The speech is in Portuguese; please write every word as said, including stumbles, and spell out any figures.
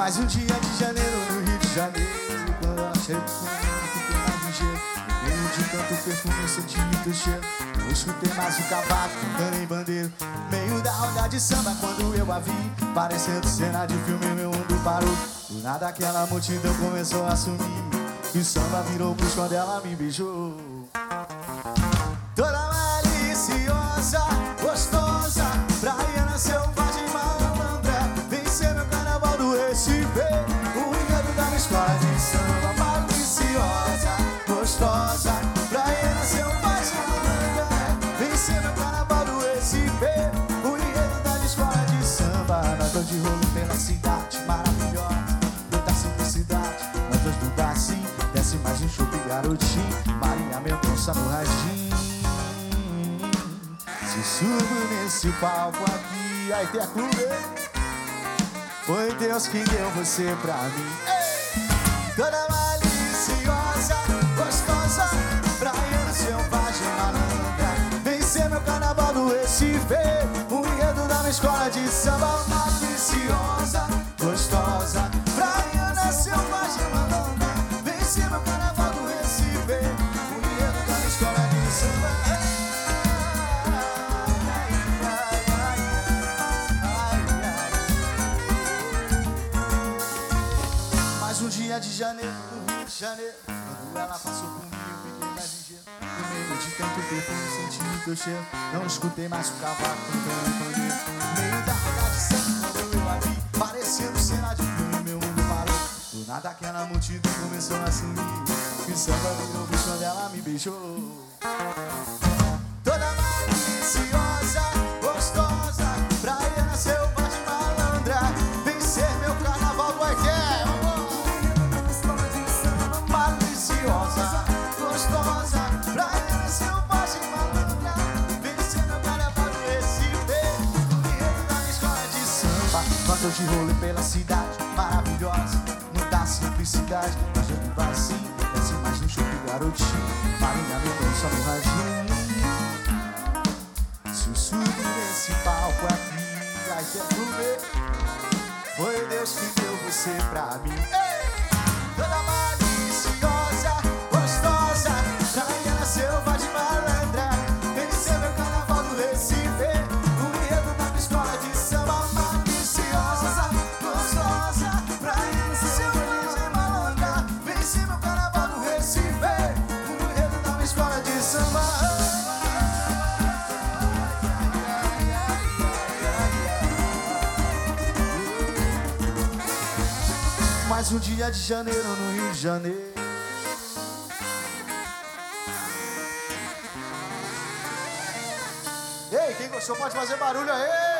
Mais um dia de janeiro no Rio de Janeiro. Quando ela chega comigo, que tem mais ligeiro. Meio de tanto perfume, eu senti muito cheiro. Não escutei mais o cavaco cantando em bandeiro. Meio da roda de samba quando eu a vi, parecendo cena de filme, meu mundo parou. Do nada aquela multidão começou a sumir, e o samba virou pros quando ela me beijou. Toda maliciosa, gostosa, praiana, selvagem, malandra, vencer meu carnaval do Recife, o enredo da minha escola de samba. Maliciosa, gostosa, praiana, selvagem, malandra, vencer meu carnaval do Recife, o enredo da minha escola de samba. Nós dois de rolo pela cidade maravilhosa, muita simplicidade, nós dois do barzinho, desce mais um chope garotinho, Maria Mendonça no radinho. Se subo nesse palco aqui, aí tem a clube. Foi Deus que deu você pra mim. Ei! Toda maliciosa, gostosa, praiana, selvagem, malandra, vencer meu carnaval do Recife, o enredo da minha escola de samba. Maliciosa, gostosa, praiana, selvagem, malandra, vencer meu carnaval do Recife, o enredo da minha escola de samba. Um dia de janeiro, no Rio de Janeiro, quando ela passou por mim, eu fiquei mais ligeiro. No meio de tanto perfume, senti o teu cheiro. Não escutei mais o cavaco cantando em bandeiro. No meio da roda de samba, quando eu a vi, parecendo cena de filme, meu mundo parou. Do nada aquela multidão começou a sumir, e o samba virou bicho quando ela me beijou. Toda maliciosa, gostosa, praiana, selvagem, malandra, vencer meu carnaval do Aité. Gostosa, praiana, selvagem, malandra, vencer meu carnaval do Recife, o enredo da minha escola de samba. Nós dois de rolê pela cidade maravilhosa, muita simplicidade, nós dois do barzinho, desce mais um chope garotinho, Maria Mendonça no radinho. Se eu subo nesse palco aqui, vai ter clube. Foi Deus que deu você pra mim. Ei! Toda maliciosa, gostosa, praiana, selvagem, malandra, vencer meu carnaval do Recife, o enredo da minha escola de samba. Maliciosa, gostosa, praiana, selvagem, malandra, vencer meu carnaval do Recife, o enredo da minha escola de samba. Mais um dia de janeiro no Rio de Janeiro. Ei, quem gostou pode fazer barulho aí.